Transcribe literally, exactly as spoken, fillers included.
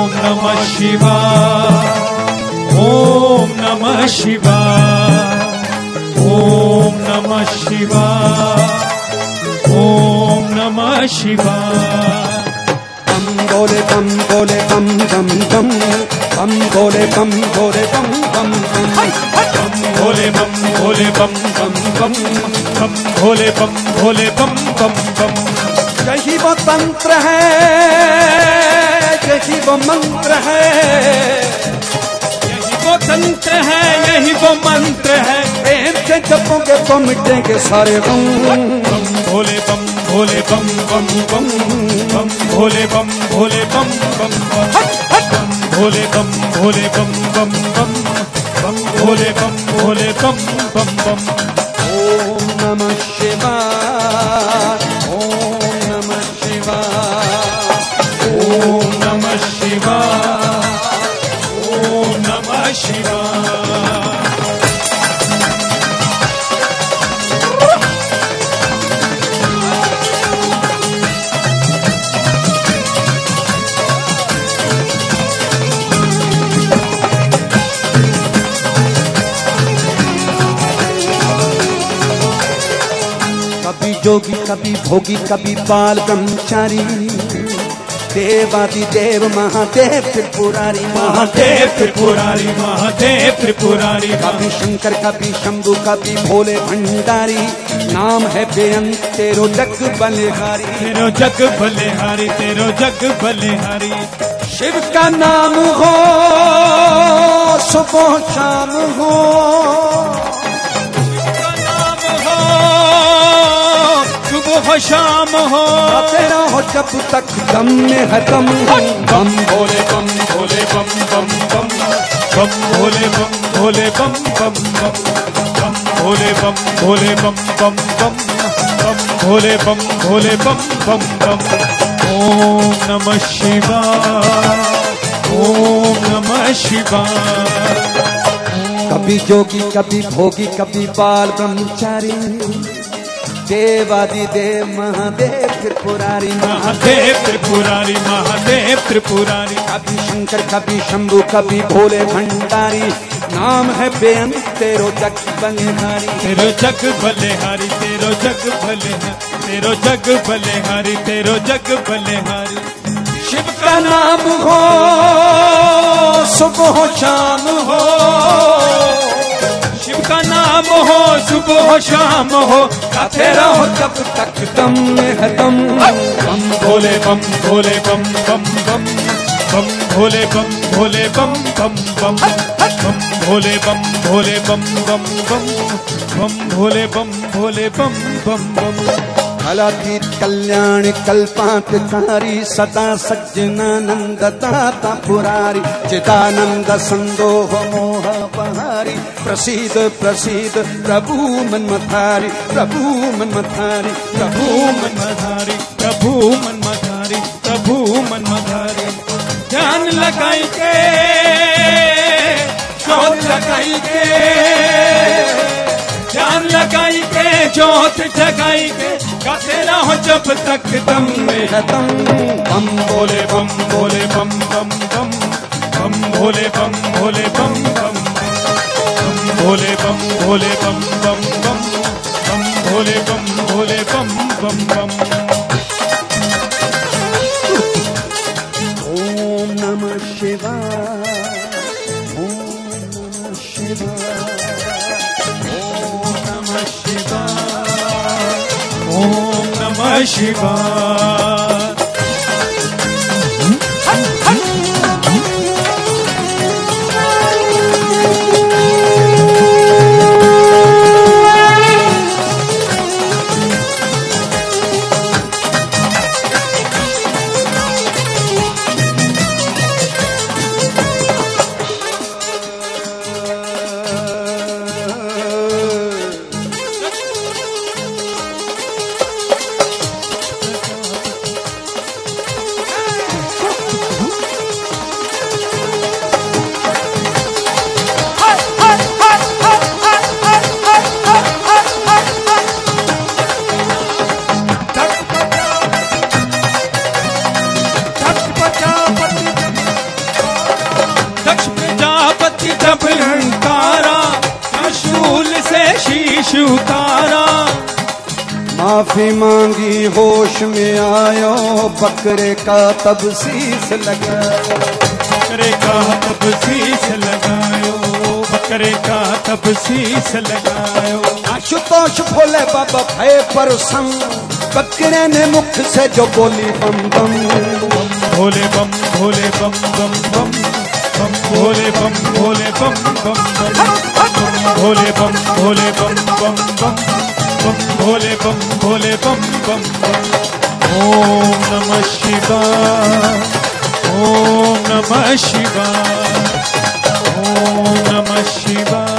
ओम नमः शिवाय, ओम नमः शिवाय, ओम नमः शिवाय, ओम नमः शिवाय। बम भोले बम भोले बम बम बम, बम भोले बम भोले बम बम बम, बम भोले बम भोले बम बम बम, बम भोले बम भोले बम बम बम। यही वो तंत्र है, यही वो मंत्र है, यही वो तंत्र है, यही वो मंत्र है। प्रेम से जपोगे तो मिटेंगे सारे गम। बम भोले बम भोले बम बम बम, बम भोले बम भोले बम बम बम, बम भोले बम भोले बम बम बम, बम भोले बम भोले बम बम बम। ओम नमः शिवाय, ओम नमः शिवाय, ओम नमः शिवाय, ओम नमः शिवाय। कभी जोगी कभी भोगी कभी बाल ब्रह्मचारी, देवादि देव महादेव त्रिपुरारी, महादेव त्रिपुरारी, महादेव त्रिपुरारी। कभी शंकर कभी शंभु कभी भोले भंडारी, नाम है बेअंत तेरो जग बलिहारी, तेरो जग बलिहारी, तेरो जग बलिहारी। शिव का नाम हो सुबह शाम हो, सुबह शाम हो, तेरा हो जब तक दम में है दम। बम भोले बम भोले बम बम बम, बम भोले बम भोले बम बम बम, बम भोले बम भोले बम बम बम, बम भोले बम भोले बम बम बम। ओम नमः शिवाय, ओम नमः शिवाय। कभी जोगी कभी भोगी कभी बाल ब्रह्मचारी, देवादि देव महादेव त्रिपुरारी, महादेव त्रिपुरारी, महादेव त्रिपुरारी। कभी शंकर कभी शंभु कभी भोले भंडारी, नाम है बेअंत तेरो जग बलिहारी, तेरो जग बलिहारी, तेरो जग बलिहारी, तेरो जग बलिहारी, तेरो जग बलिहारी। शिव का नाम हो सुबह शाम हो, शिव का नाम हो सुबह शाम हो, तेरा हो जब तक दम में है दम। बम भोले बम भोले बम बम बम, बम भोले बम भोले बम बम बम, बम भोले बम भोले बम बम बम, बम भोले बम भोले बम बम बम। कलातीत कल्याण कल्पांतकारी, सदा सज्जनानंद दाता पुरारी, चिदानंद संदोह मोह बहारी, प्रसीद प्रसीद प्रभु मनमथारी, प्रभु मनमथारी, प्रभु मनमथारी, प्रभु मनमथारी, प्रभु मनमथारी। ध्यान लगाई के जोत लगाई के, ध्यान लगाई के जोत जगाई के, गाते रहो जब तक दम में है दम। बम भोले बम भोले बम बम बम, बम भोले बम भोले बम बम बम, भोले बम भोले बम बम बम, बम भोले बम भोले बम बम बम। ओम नमः शिवाय, ओम नमः शिवाय, ओम नमः शिवाय, ओम नमः शिवाय। दक्ष प्रजापति जब लंकारा, त्रिशूल से शीश उतारा। माफी मांगी होश में आयो, बकरे का तब शीश लगायो। बकरे का तब शीश लगायो, बकरे का तब शीश लगायो। आशुतोष भोले बाबा भय प्रसन्न, बकरे ने मुख से जो बोली बम बम। भोले बम भोले बम बम बम बम भोले बम भोले बम बम बम भोले बम भोले बम बम बम बम भोले बम भोले बम बम बम। ओम नमः शिवाय, ओम नमः शिवाय, ओम नमः शिवाय।